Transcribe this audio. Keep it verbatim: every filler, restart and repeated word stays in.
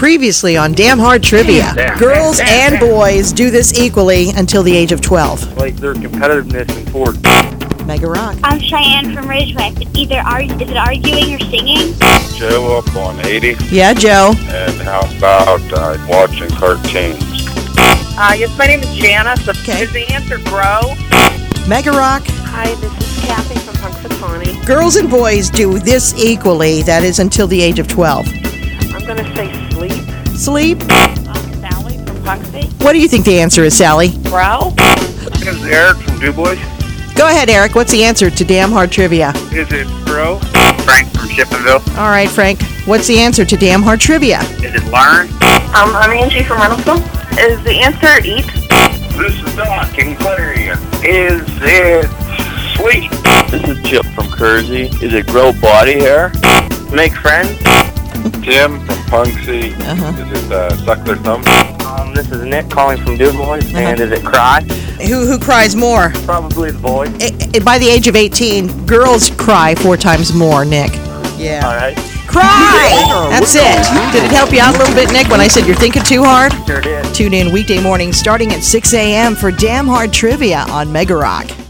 Previously on Damn Hard Trivia, Damn, girls damn, and damn. boys do this equally until the age of twelve. Like their competitiveness in sports. Mega Rock. I'm Cheyenne from Ridgeway. Either argue, is it arguing or singing? Joe up on eighty. Yeah, Joe. And how about uh, watching cartoons? Uh, yes, my name is Janice. Okay. Is the answer grow? Mega Rock. Hi, this is Kathy from Punxsutawney. Girls and boys do this equally. That is until the age of twelve. I'm going to say sleep. Sleep. I'm Sally from Puxie. What do you think the answer is, Sally? Grow? This is Eric from DuBois. Go ahead, Eric. What's the answer to Damn Hard Trivia? Is it grow? Frank from Shippenville. All right, Frank. What's the answer to Damn Hard Trivia? Is it learn? Um, I'm Angie from Renalston. Is the answer eat? This is Doc in Clarion. Is it sweet? This is Chip from Kersey. Is it grow body hair? Make friends. Tim from Punxsutawney. Uh-huh. Is it uh, suck their thumb? Um, this is Nick calling from DuBois. Uh-huh. And is it cry? Who who cries more? Probably the boy. I- I- by the age of eighteen, girls cry four times more, Nick. Yeah. All right. Cry! That's it. Did it help you out a little bit, Nick, when I said you're thinking too hard? Sure did. Tune in weekday mornings starting at six a.m. for Damn Hard Trivia on Mega Rock.